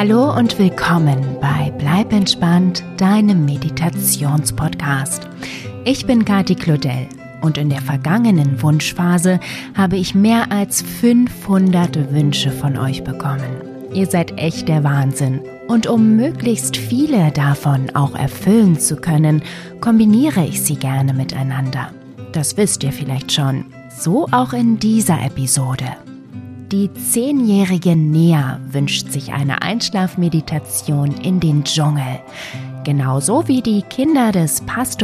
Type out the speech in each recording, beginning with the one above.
Hallo und willkommen bei Bleib entspannt, deinem Meditationspodcast. Ich bin Kathi Claudel und in der vergangenen Wunschphase habe ich mehr als 500 Wünsche von euch bekommen. Ihr seid echt der Wahnsinn. Und um möglichst viele davon auch erfüllen zu können, kombiniere ich sie gerne miteinander. Das wisst ihr vielleicht schon. So auch in dieser Episode. Die 10-jährige Nea wünscht sich eine Einschlafmeditation in den Dschungel. Genauso wie die Kinder des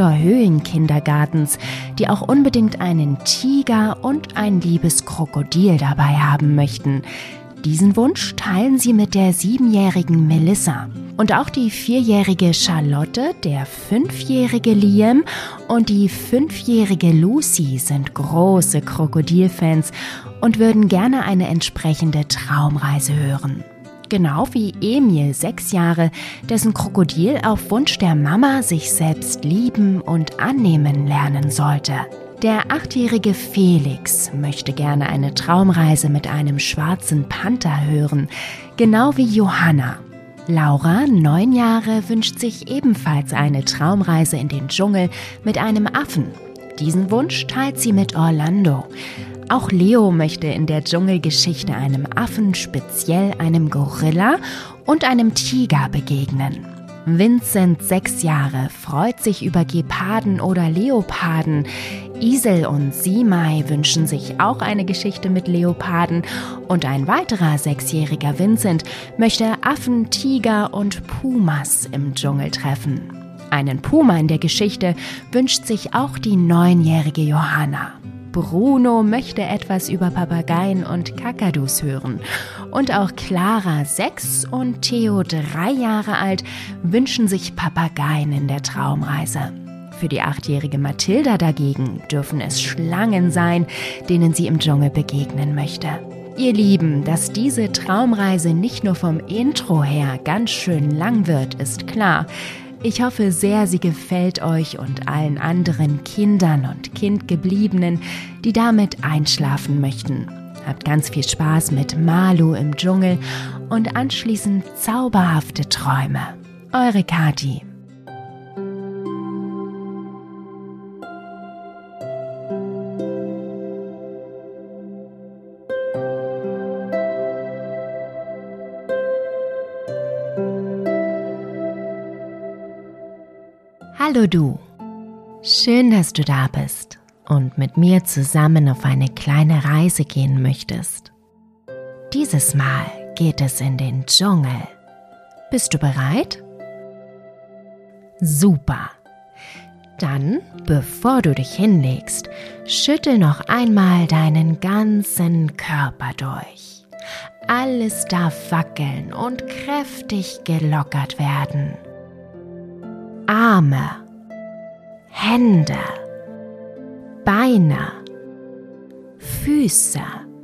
Pastor-Höhlen-Kindergartens, die auch unbedingt einen Tiger und ein liebes Krokodil dabei haben möchten. Diesen Wunsch teilen sie mit der 7-jährigen Melissa. Und auch die 4-jährige Charlotte, der 5-jährige Liam und die 5-jährige Lucy sind große Krokodilfans und würden gerne eine entsprechende Traumreise hören. Genau wie Emil, 6 Jahre, dessen Krokodil auf Wunsch der Mama sich selbst lieben und annehmen lernen sollte. Der 8-jährige Felix möchte gerne eine Traumreise mit einem schwarzen Panther hören, genau wie Johanna. Laura, 9 Jahre, wünscht sich ebenfalls eine Traumreise in den Dschungel mit einem Affen. Diesen Wunsch teilt sie mit Orlando. Auch Leo möchte in der Dschungelgeschichte einem Affen, speziell einem Gorilla und einem Tiger begegnen. Vincent, 6 Jahre, freut sich über Geparden oder Leoparden. Isel und Simai wünschen sich auch eine Geschichte mit Leoparden und ein weiterer 6-jähriger Vincent möchte Affen, Tiger und Pumas im Dschungel treffen. Einen Puma in der Geschichte wünscht sich auch die 9-jährige Johanna. Bruno möchte etwas über Papageien und Kakadus hören. Und auch Clara, 6 und Theo, 3 Jahre alt, wünschen sich Papageien in der Traumreise. Für die 8-jährige Mathilda dagegen dürfen es Schlangen sein, denen sie im Dschungel begegnen möchte. Ihr Lieben, dass diese Traumreise nicht nur vom Intro her ganz schön lang wird, ist klar. Ich hoffe sehr, sie gefällt euch und allen anderen Kindern und Kindgebliebenen, die damit einschlafen möchten. Habt ganz viel Spaß mit Malu im Dschungel und anschließend zauberhafte Träume. Eure Kathi. Hallo du, schön, dass du da bist und mit mir zusammen auf eine kleine Reise gehen möchtest. Dieses Mal geht es in den Dschungel. Bist du bereit? Super! Dann, bevor du dich hinlegst, schüttel noch einmal deinen ganzen Körper durch. Alles darf wackeln und kräftig gelockert werden. Arme, Hände, Beine, Füße,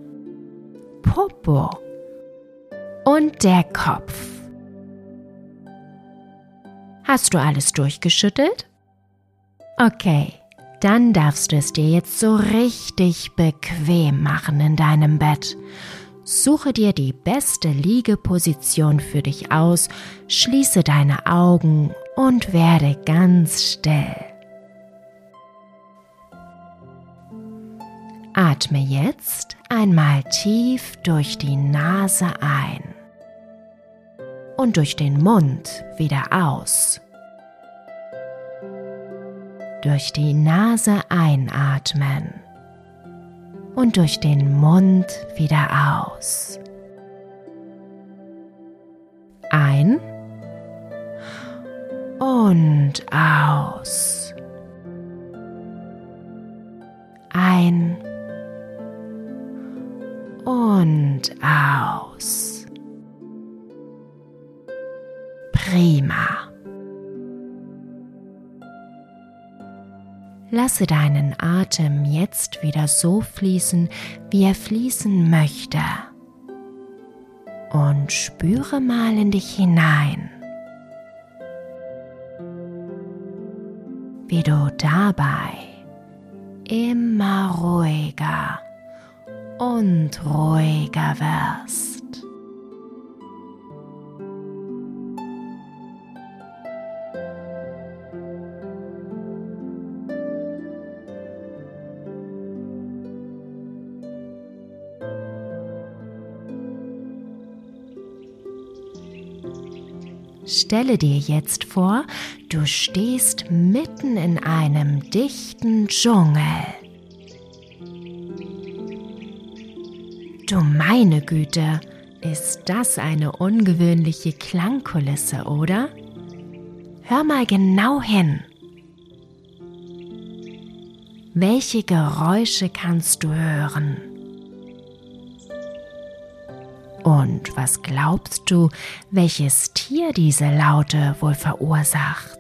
Popo und der Kopf. Hast du alles durchgeschüttelt? Okay, dann darfst du es dir jetzt so richtig bequem machen in deinem Bett. Suche dir die beste Liegeposition für dich aus, schließe deine Augen und werde ganz still. Atme jetzt einmal tief durch die Nase ein und durch den Mund wieder aus. Durch die Nase einatmen und durch den Mund wieder aus. Ein und aus. Ein und aus. Prima. Lasse deinen Atem jetzt wieder so fließen, wie er fließen möchte. Und spüre mal in dich hinein, wie du dabei immer ruhiger und ruhiger wirst. Stelle dir jetzt vor, du stehst mitten in einem dichten Dschungel. Du meine Güte, ist das eine ungewöhnliche Klangkulisse, oder? Hör mal genau hin. Welche Geräusche kannst du hören? Und was glaubst du, welches Tier diese Laute wohl verursacht?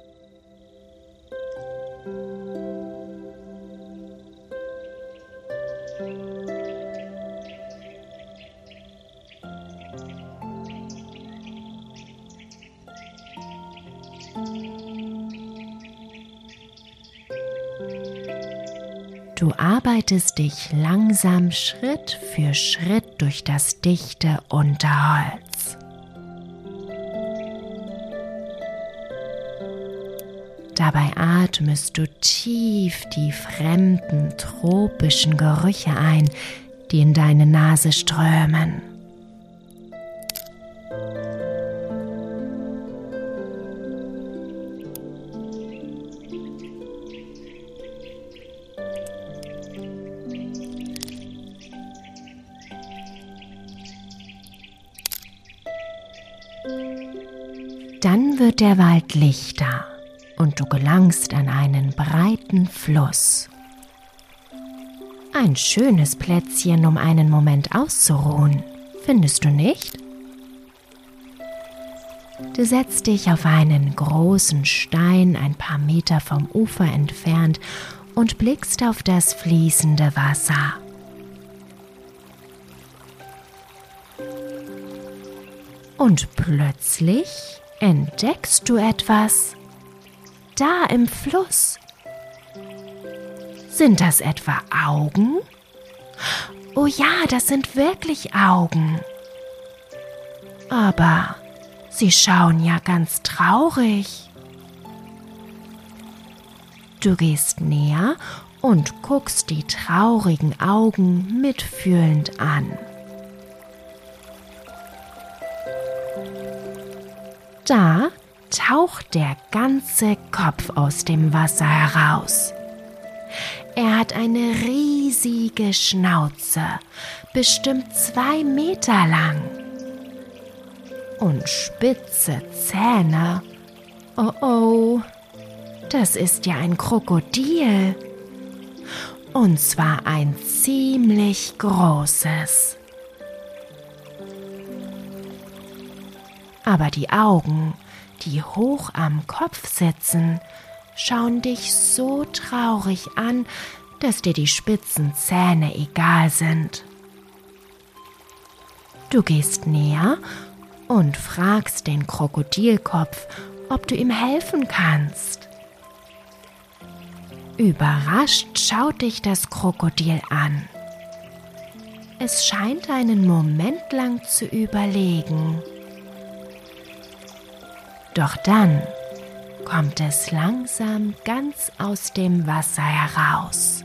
Du arbeitest dich langsam Schritt für Schritt durch das dichte Unterholz. Dabei atmest du tief die fremden tropischen Gerüche ein, die in deine Nase strömen. Dann wird der Wald lichter und du gelangst an einen breiten Fluss. Ein schönes Plätzchen, um einen Moment auszuruhen, findest du nicht? Du setzt dich auf einen großen Stein ein paar Meter vom Ufer entfernt und blickst auf das fließende Wasser. Und plötzlich entdeckst du etwas da im Fluss. Sind das etwa Augen? Oh ja, das sind wirklich Augen. Aber sie schauen ja ganz traurig. Du gehst näher und guckst die traurigen Augen mitfühlend an. Da taucht der ganze Kopf aus dem Wasser heraus. Er hat eine riesige Schnauze, bestimmt 2 Meter lang. Und spitze Zähne. Oh oh, das ist ja ein Krokodil. Und zwar ein ziemlich großes. Aber die Augen, die hoch am Kopf sitzen, schauen dich so traurig an, dass dir die spitzen Zähne egal sind. Du gehst näher und fragst den Krokodilkopf, ob du ihm helfen kannst. Überrascht schaut dich das Krokodil an. Es scheint einen Moment lang zu überlegen. Doch dann kommt es langsam ganz aus dem Wasser heraus.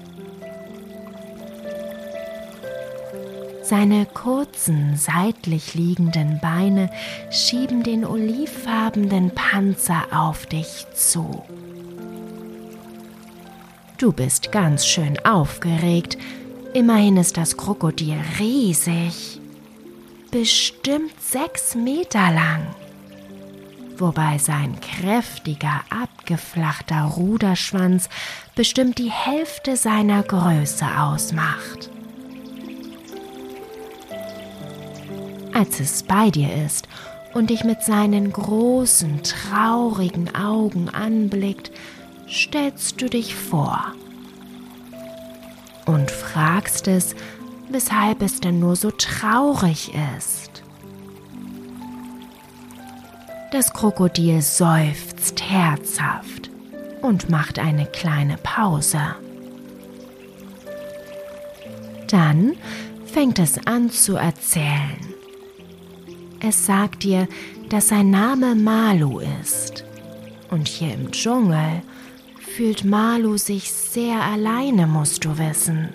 Seine kurzen, seitlich liegenden Beine schieben den olivfarbenen Panzer auf dich zu. Du bist ganz schön aufgeregt. Immerhin ist das Krokodil riesig. Bestimmt 6 Meter lang. Wobei sein kräftiger, abgeflachter Ruderschwanz bestimmt die Hälfte seiner Größe ausmacht. Als es bei dir ist und dich mit seinen großen, traurigen Augen anblickt, stellst du dich vor und fragst es, weshalb es denn nur so traurig ist. Das Krokodil seufzt herzhaft und macht eine kleine Pause. Dann fängt es an zu erzählen. Es sagt dir, dass sein Name Malu ist. Und hier im Dschungel fühlt Malu sich sehr alleine, musst du wissen.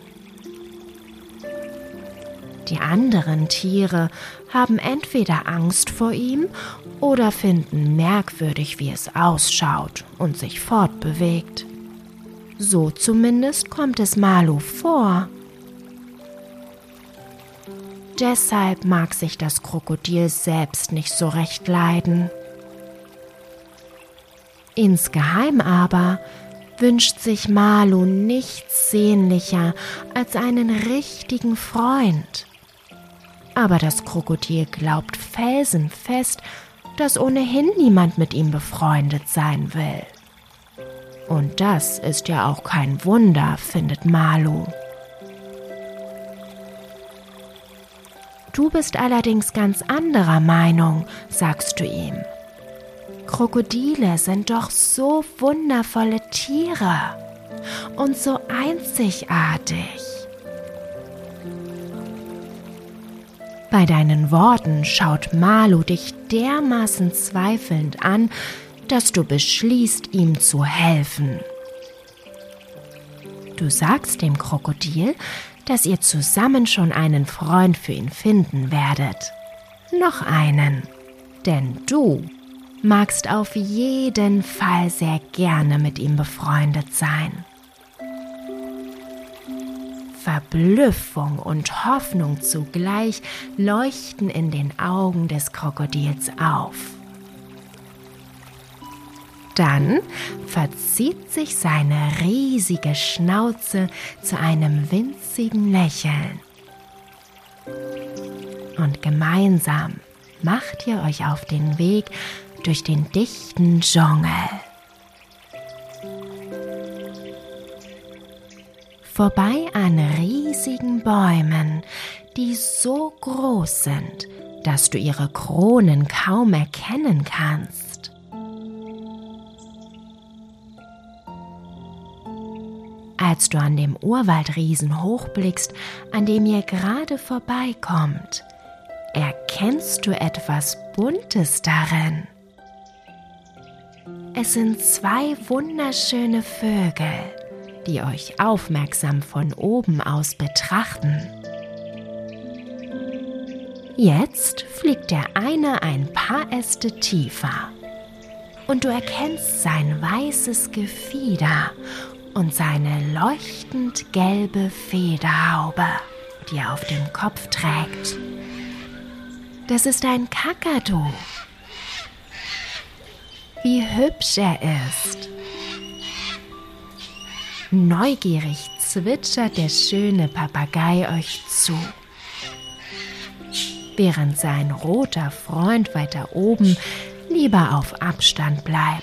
Die anderen Tiere haben entweder Angst vor ihm oder finden merkwürdig, wie es ausschaut und sich fortbewegt. So zumindest kommt es Malu vor. Deshalb mag sich das Krokodil selbst nicht so recht leiden. Insgeheim aber wünscht sich Malu nichts sehnlicher als einen richtigen Freund. Aber das Krokodil glaubt felsenfest, dass ohnehin niemand mit ihm befreundet sein will. Und das ist ja auch kein Wunder, findet Malu. Du bist allerdings ganz anderer Meinung, sagst du ihm. Krokodile sind doch so wundervolle Tiere und so einzigartig. Bei deinen Worten schaut Malu dich dermaßen zweifelnd an, dass du beschließt, ihm zu helfen. Du sagst dem Krokodil, dass ihr zusammen schon einen Freund für ihn finden werdet. Noch einen, denn du magst auf jeden Fall sehr gerne mit ihm befreundet sein. Verblüffung und Hoffnung zugleich leuchten in den Augen des Krokodils auf. Dann verzieht sich seine riesige Schnauze zu einem winzigen Lächeln. Und gemeinsam macht ihr euch auf den Weg durch den dichten Dschungel. Vorbei an riesigen Bäumen, die so groß sind, dass du ihre Kronen kaum erkennen kannst. Als du an dem Urwaldriesen hochblickst, an dem ihr gerade vorbeikommt, erkennst du etwas Buntes darin. Es sind 2 wunderschöne Vögel, die euch aufmerksam von oben aus betrachten. Jetzt fliegt der eine ein paar Äste tiefer und du erkennst sein weißes Gefieder und seine leuchtend gelbe Federhaube, die er auf dem Kopf trägt. Das ist ein Kakadu. Wie hübsch er ist. Neugierig zwitschert der schöne Papagei euch zu, während sein roter Freund weiter oben lieber auf Abstand bleibt.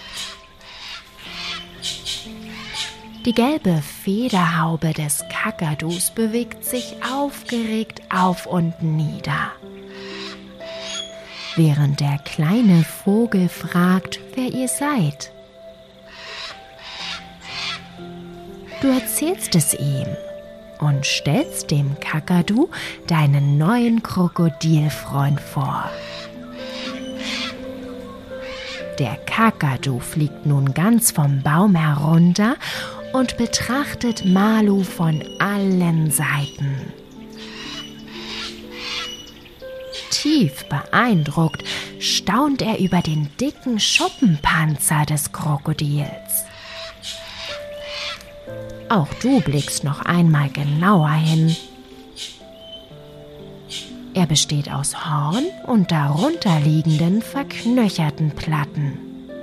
Die gelbe Federhaube des Kakadus bewegt sich aufgeregt auf und nieder, während der kleine Vogel fragt, wer ihr seid. Du erzählst es ihm und stellst dem Kakadu deinen neuen Krokodilfreund vor. Der Kakadu fliegt nun ganz vom Baum herunter und betrachtet Malu von allen Seiten. Tief beeindruckt staunt er über den dicken Schuppenpanzer des Krokodils. Auch du blickst noch einmal genauer hin. Er besteht aus Horn und darunter liegenden verknöcherten Platten.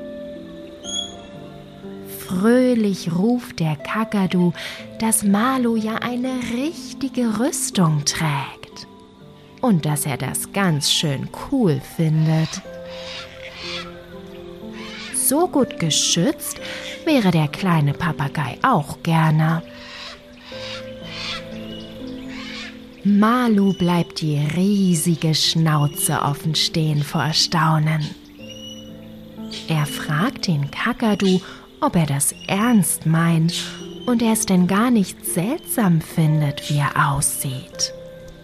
Fröhlich ruft der Kakadu, dass Malu ja eine richtige Rüstung trägt und dass er das ganz schön cool findet. So gut geschützt wäre der kleine Papagei auch gerne. Malu bleibt die riesige Schnauze offen stehen vor Erstaunen. Er fragt den Kakadu, ob er das ernst meint und er es denn gar nicht seltsam findet, wie er aussieht.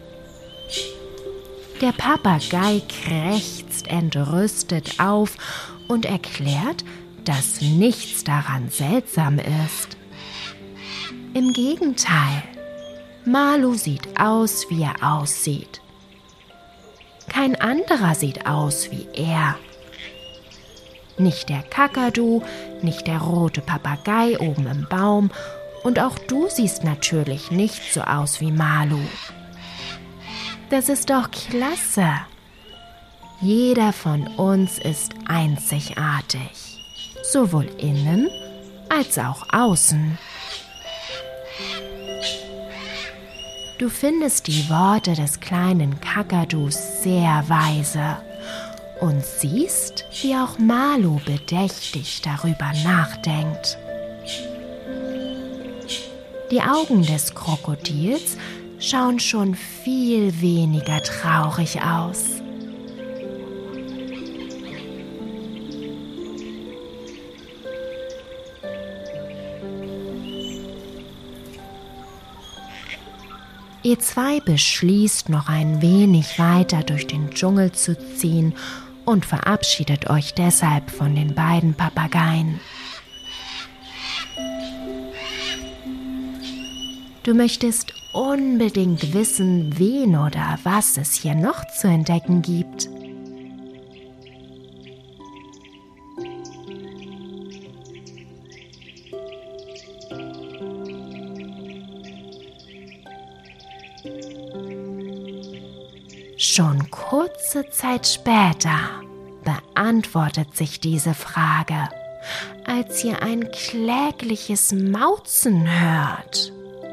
Der Papagei krächzt entrüstet auf und erklärt, dass nichts daran seltsam ist. Im Gegenteil, Malu sieht aus, wie er aussieht. Kein anderer sieht aus wie er. Nicht der Kakadu, nicht der rote Papagei oben im Baum und auch du siehst natürlich nicht so aus wie Malu. Das ist doch klasse. Jeder von uns ist einzigartig, sowohl innen als auch außen. Du findest die Worte des kleinen Kakadus sehr weise und siehst, wie auch Malu bedächtig darüber nachdenkt. Die Augen des Krokodils schauen schon viel weniger traurig aus. Ihr zwei beschließt, noch ein wenig weiter durch den Dschungel zu ziehen und verabschiedet euch deshalb von den beiden Papageien. Du möchtest unbedingt wissen, wen oder was es hier noch zu entdecken gibt. Schon kurze Zeit später beantwortet sich diese Frage, als ihr ein klägliches Mauzen hört.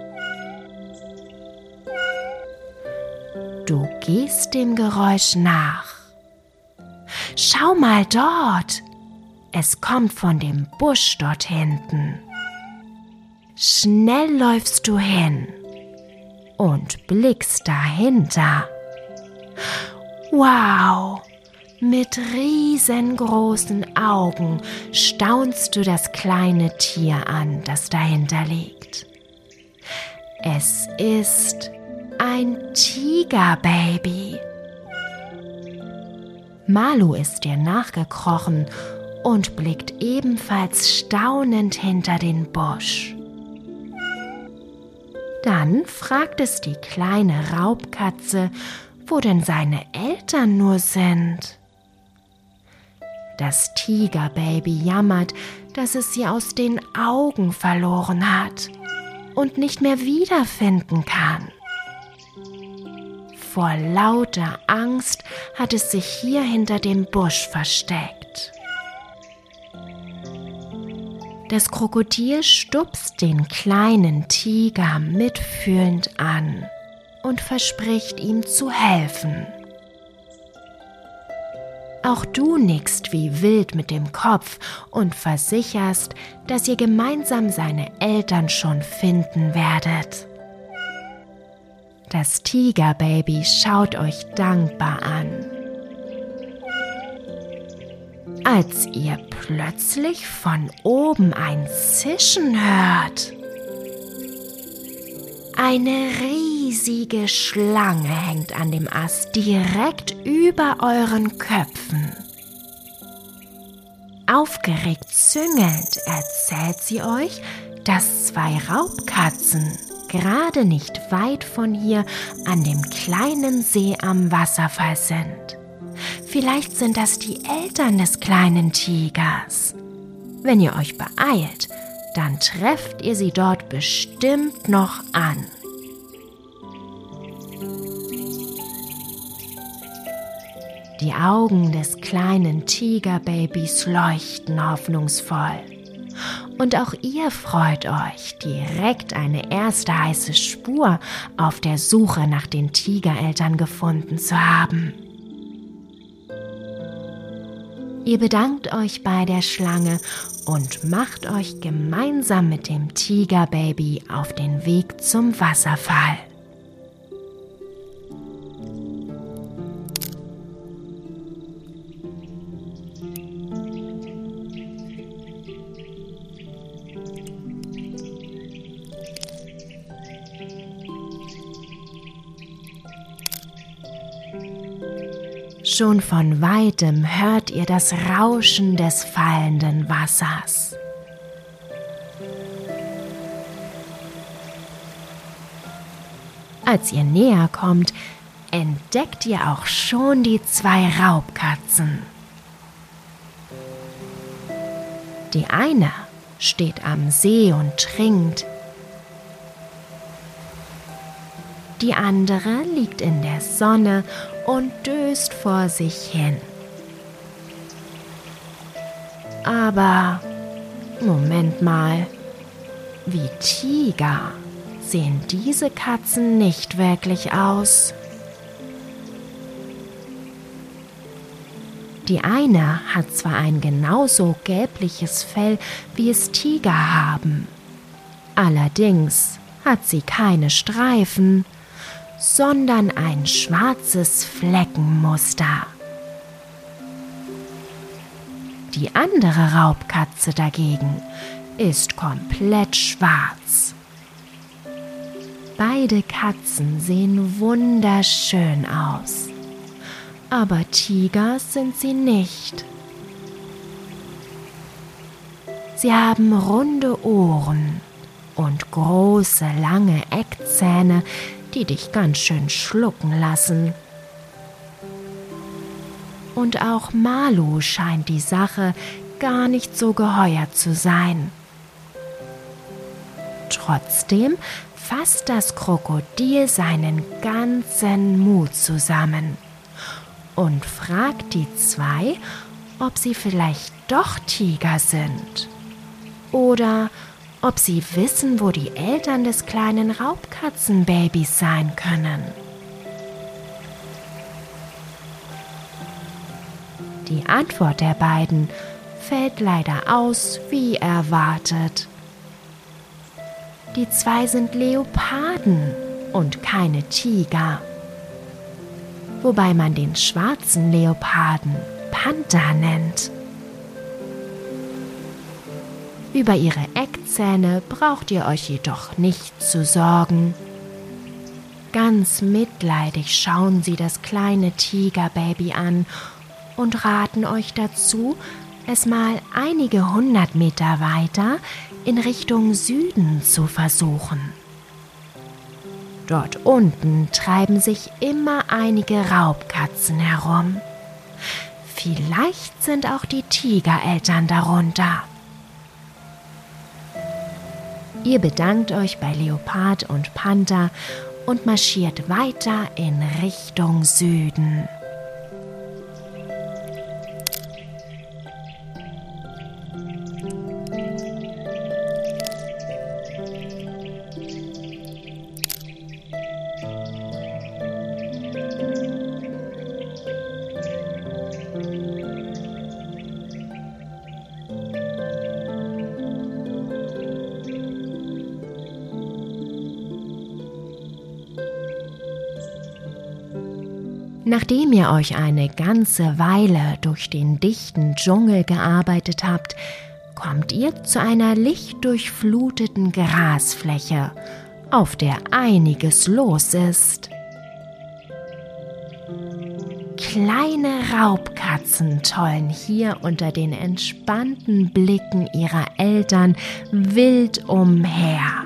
Du gehst dem Geräusch nach. Schau mal dort! Es kommt von dem Busch dort hinten. Schnell läufst du hin und blickst dahinter. Wow! Mit riesengroßen Augen staunst du das kleine Tier an, das dahinter liegt. Es ist ein Tigerbaby. Malu ist dir nachgekrochen und blickt ebenfalls staunend hinter den Busch. Dann fragt es die kleine Raubkatze, wo denn seine Eltern nur sind. Das Tigerbaby jammert, dass es sie aus den Augen verloren hat und nicht mehr wiederfinden kann. Vor lauter Angst hat es sich hier hinter dem Busch versteckt. Das Krokodil stupst den kleinen Tiger mitfühlend an und verspricht ihm zu helfen. Auch du nickst wie wild mit dem Kopf und versicherst, dass ihr gemeinsam seine Eltern schon finden werdet. Das Tigerbaby schaut euch dankbar an. Als ihr plötzlich von oben ein Zischen hört. Eine riesige Schlange hängt an dem Ast direkt über euren Köpfen. Aufgeregt züngelnd erzählt sie euch, dass zwei Raubkatzen gerade nicht weit von hier an dem kleinen See am Wasserfall sind. Vielleicht sind das die Eltern des kleinen Tigers. Wenn ihr euch beeilt, dann trefft ihr sie dort bestimmt noch an. Die Augen des kleinen Tigerbabys leuchten hoffnungsvoll. Und auch ihr freut euch, direkt eine erste heiße Spur auf der Suche nach den Tigereltern gefunden zu haben. Ihr bedankt euch bei der Schlange und macht euch gemeinsam mit dem Tigerbaby auf den Weg zum Wasserfall. Schon von weitem hört ihr das Rauschen des fallenden Wassers. Als ihr näher kommt, entdeckt ihr auch schon die zwei Raubkatzen. Die eine steht am See und trinkt. Die andere liegt in der Sonne und döst vor sich hin. Aber, Moment mal, wie Tiger sehen diese Katzen nicht wirklich aus. Die eine hat zwar ein genauso gelbliches Fell, wie es Tiger haben, allerdings hat sie keine Streifen, sondern ein schwarzes Fleckenmuster. Die andere Raubkatze dagegen ist komplett schwarz. Beide Katzen sehen wunderschön aus, aber Tiger sind sie nicht. Sie haben runde Ohren und große, lange Eckzähne, die dich ganz schön schlucken lassen. Und auch Malu scheint die Sache gar nicht so geheuer zu sein. Trotzdem fasst das Krokodil seinen ganzen Mut zusammen und fragt die zwei, ob sie vielleicht doch Tiger sind oder ob sie wissen, wo die Eltern des kleinen Raubkatzenbabys sein können. Die Antwort der beiden fällt leider aus, wie erwartet. Die zwei sind Leoparden und keine Tiger, wobei man den schwarzen Leoparden Panther nennt. Über ihre Eckzähne braucht ihr euch jedoch nicht zu sorgen. Ganz mitleidig schauen sie das kleine Tigerbaby an und raten euch dazu, es mal einige 100 Meter weiter in Richtung Süden zu versuchen. Dort unten treiben sich immer einige Raubkatzen herum. Vielleicht sind auch die Tigereltern darunter. Ihr bedankt euch bei Leopard und Panther und marschiert weiter in Richtung Süden. Nachdem ihr euch eine ganze Weile durch den dichten Dschungel gearbeitet habt, kommt ihr zu einer lichtdurchfluteten Grasfläche, auf der einiges los ist. Kleine Raubkatzen tollen hier unter den entspannten Blicken ihrer Eltern wild umher.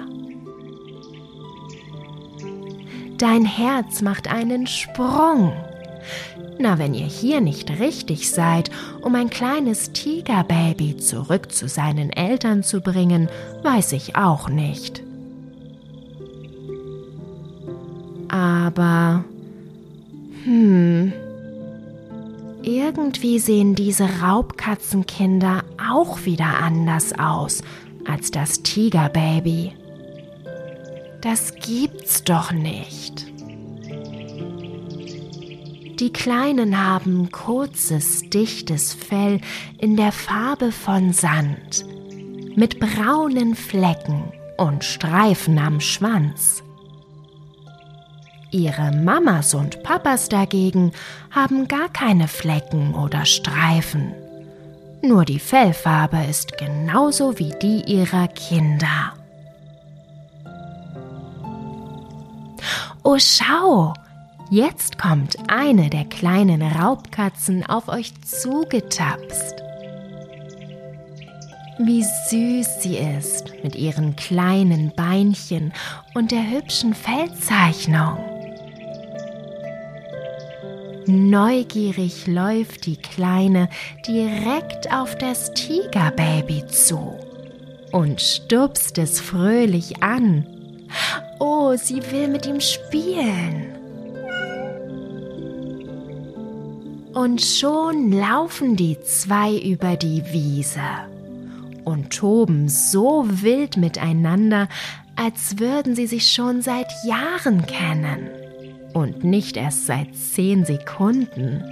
Dein Herz macht einen Sprung. Na, wenn ihr hier nicht richtig seid, um ein kleines Tigerbaby zurück zu seinen Eltern zu bringen, weiß ich auch nicht. Aber, irgendwie sehen diese Raubkatzenkinder auch wieder anders aus als das Tigerbaby. Das gibt's doch nicht. Die Kleinen haben kurzes, dichtes Fell in der Farbe von Sand, mit braunen Flecken und Streifen am Schwanz. Ihre Mamas und Papas dagegen haben gar keine Flecken oder Streifen. Nur die Fellfarbe ist genauso wie die ihrer Kinder. Oh, schau! Jetzt kommt eine der kleinen Raubkatzen auf euch zugetapst. Wie süß sie ist mit ihren kleinen Beinchen und der hübschen Fellzeichnung. Neugierig läuft die Kleine direkt auf das Tigerbaby zu und stupst es fröhlich an. Oh, sie will mit ihm spielen. Und schon laufen die zwei über die Wiese und toben so wild miteinander, als würden sie sich schon seit Jahren kennen und nicht erst seit 10 Sekunden.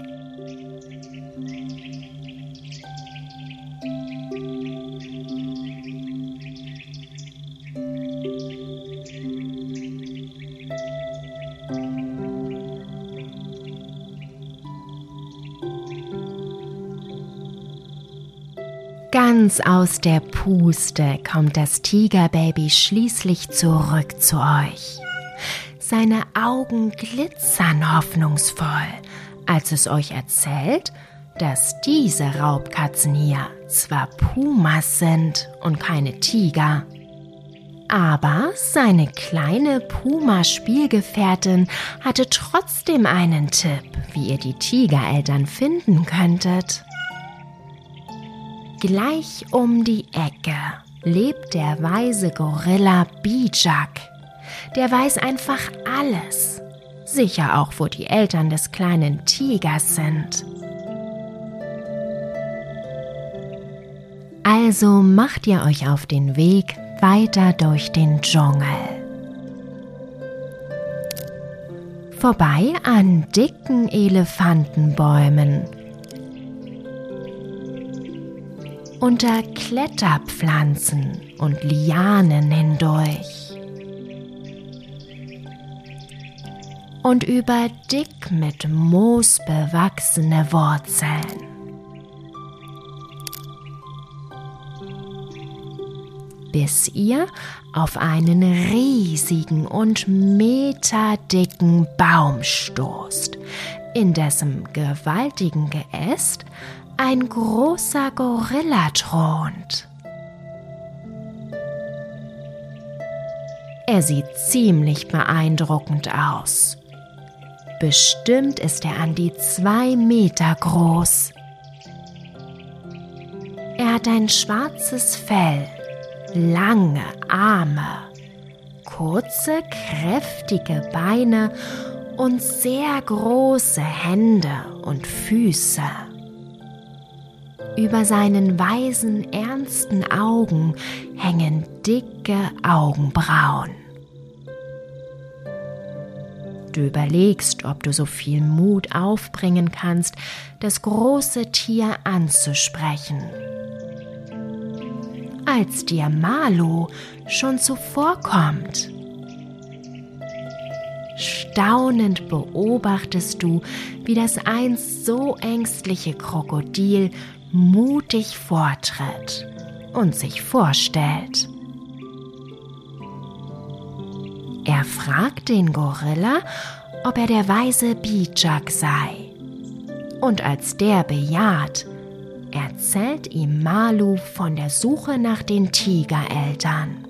Ganz aus der Puste kommt das Tigerbaby schließlich zurück zu euch. Seine Augen glitzern hoffnungsvoll, als es euch erzählt, dass diese Raubkatzen hier zwar Pumas sind und keine Tiger, aber seine kleine Puma-Spielgefährtin hatte trotzdem einen Tipp, wie ihr die Tigereltern finden könntet. Gleich um die Ecke lebt der weise Gorilla Bijak. Der weiß einfach alles. Sicher auch, wo die Eltern des kleinen Tigers sind. Also macht ihr euch auf den Weg weiter durch den Dschungel. Vorbei an dicken Elefantenbäumen. Unter Kletterpflanzen und Lianen hindurch und über dick mit Moos bewachsene Wurzeln. Bis ihr auf einen riesigen und meterdicken Baum stoßt, in dessen gewaltigen Geäst ein großer Gorilla thront. Er sieht ziemlich beeindruckend aus. Bestimmt ist er an die 2 Meter groß. Er hat ein schwarzes Fell, lange Arme, kurze, kräftige Beine und sehr große Hände und Füße. Über seinen weisen, ernsten Augen hängen dicke Augenbrauen. Du überlegst, ob du so viel Mut aufbringen kannst, das große Tier anzusprechen. Als dir Malu schon zuvorkommt. Staunend beobachtest du, wie das einst so ängstliche Krokodil mutig vortritt und sich vorstellt. Er fragt den Gorilla, ob er der weise Bijak sei. Und als der bejaht, erzählt ihm Malu von der Suche nach den Tigereltern.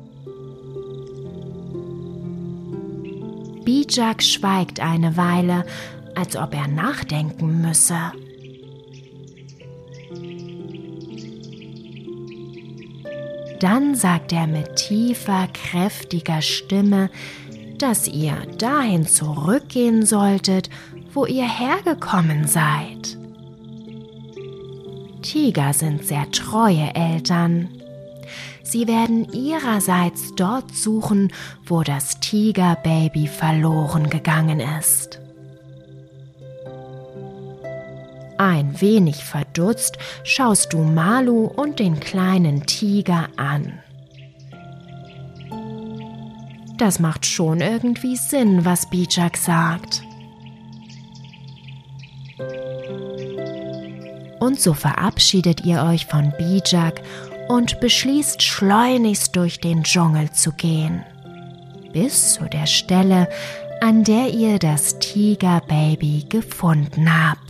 Bijak schweigt eine Weile, als ob er nachdenken müsse. Dann sagt er mit tiefer, kräftiger Stimme, dass ihr dahin zurückgehen solltet, wo ihr hergekommen seid. Tiger sind sehr treue Eltern. Sie werden ihrerseits dort suchen, wo das Tigerbaby verloren gegangen ist. Ein wenig verdutzt schaust du Malu und den kleinen Tiger an. Das macht schon irgendwie Sinn, was Bijak sagt. Und so verabschiedet ihr euch von Bijak und beschließt schleunigst durch den Dschungel zu gehen, bis zu der Stelle, an der ihr das Tigerbaby gefunden habt.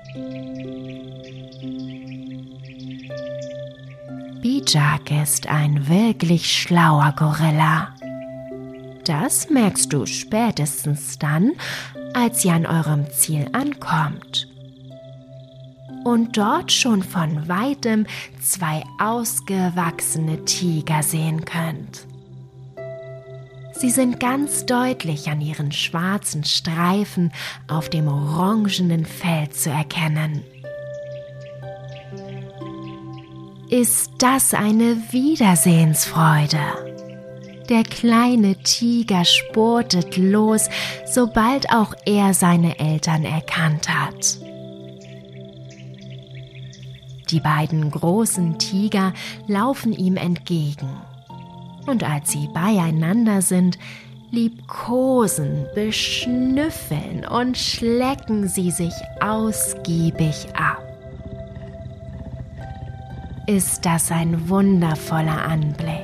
Bijak ist ein wirklich schlauer Gorilla. Das merkst du spätestens dann, als ihr an eurem Ziel ankommt und dort schon von weitem 2 ausgewachsene Tiger sehen könnt. Sie sind ganz deutlich an ihren schwarzen Streifen auf dem orangenen Fell zu erkennen. Ist das eine Wiedersehensfreude? Der kleine Tiger spurtet los, sobald auch er seine Eltern erkannt hat. Die beiden großen Tiger laufen ihm entgegen. Und als sie beieinander sind, liebkosen, beschnüffeln und schlecken sie sich ausgiebig ab. Ist das ein wundervoller Anblick?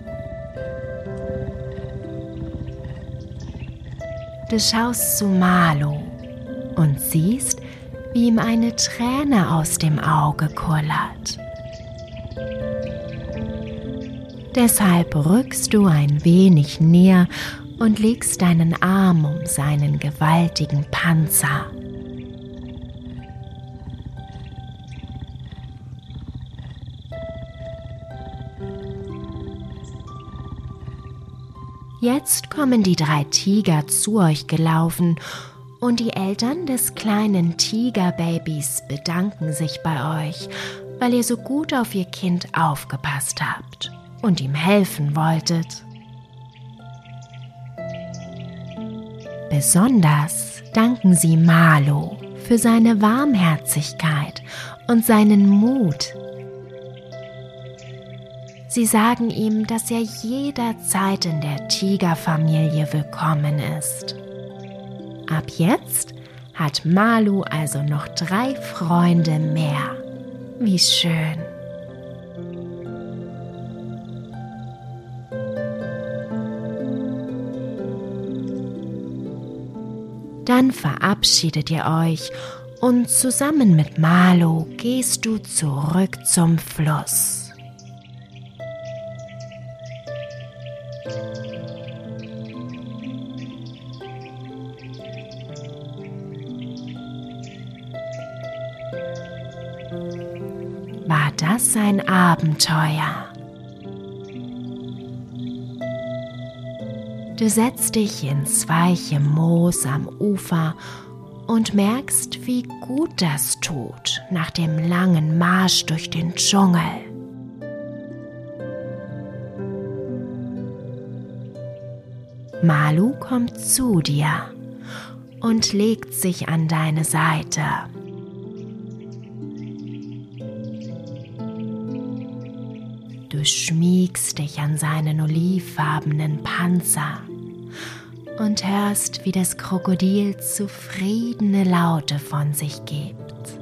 Du schaust zu Malu und siehst, wie ihm eine Träne aus dem Auge kullert. Deshalb rückst du ein wenig näher und legst deinen Arm um seinen gewaltigen Panzer. Jetzt kommen die 3 Tiger zu euch gelaufen und die Eltern des kleinen Tigerbabys bedanken sich bei euch, weil ihr so gut auf ihr Kind aufgepasst habt und ihm helfen wolltet. Besonders danken sie Malu für seine Warmherzigkeit und seinen Mut. Sie sagen ihm, dass er jederzeit in der Tigerfamilie willkommen ist. Ab jetzt hat Malu also noch 3 Freunde mehr. Wie schön! Dann verabschiedet ihr euch und zusammen mit Malu gehst du zurück zum Fluss. War das ein Abenteuer? Du setzt dich ins weiche Moos am Ufer und merkst, wie gut das tut nach dem langen Marsch durch den Dschungel. Malu kommt zu dir und legt sich an deine Seite. Du schmiegst dich an seinen olivfarbenen Panzer und hörst, wie das Krokodil zufriedene Laute von sich gibt.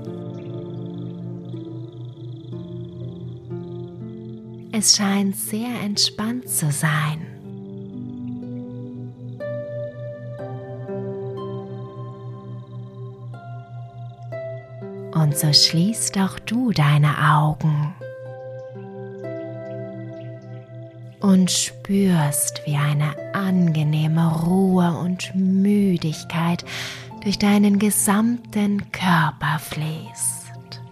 Es scheint sehr entspannt zu sein. Und so schließt auch du deine Augen und spürst, wie eine angenehme Ruhe und Müdigkeit durch deinen gesamten Körper fließt.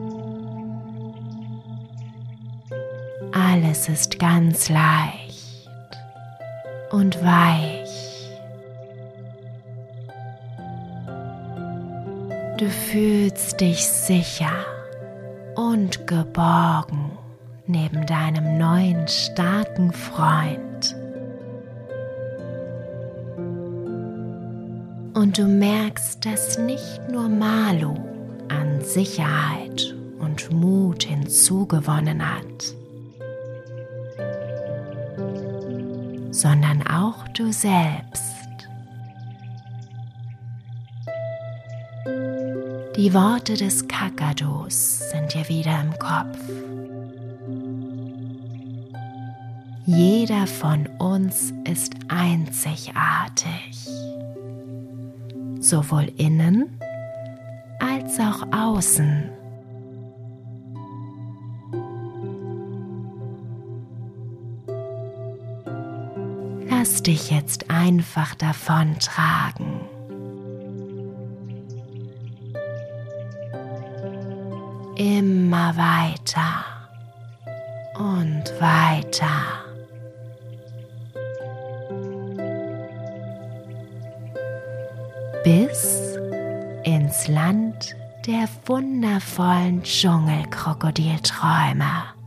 Alles ist ganz leicht und weich. Du fühlst dich sicher und geborgen neben deinem neuen starken Freund. Und du merkst, dass nicht nur Malu an Sicherheit und Mut hinzugewonnen hat, sondern auch du selbst. Die Worte des Kakadus sind dir wieder im Kopf. Jeder von uns ist einzigartig, sowohl innen als als auch außen. Lass dich jetzt einfach davontragen. Immer weiter und weiter. Bis ins Land der wundervollen Dschungelkrokodilträume.